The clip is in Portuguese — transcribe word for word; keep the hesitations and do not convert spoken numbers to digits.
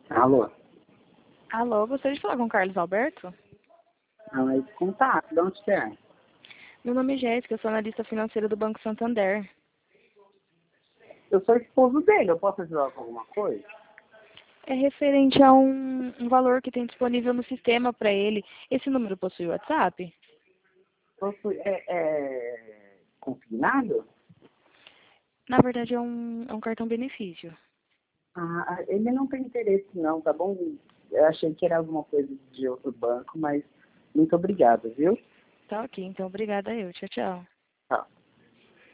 Alô? Alô, gostaria de falar com o Carlos Alberto? Não, é esse contato, de onde que é? Meu nome é Jéssica, eu sou analista financeira do Banco Santander. Eu sou esposo dele, eu posso ajudar com alguma coisa? É referente a um, um valor que tem disponível no sistema para ele. Esse número possui WhatsApp? Posso, é, é consignado? Na verdade, é um, é um cartão benefício. Ah, ele não tem interesse não, tá bom? Eu achei que era alguma coisa de outro banco, mas muito obrigado, viu? Tá ok, então obrigada eu. Tchau, tchau. Tchau.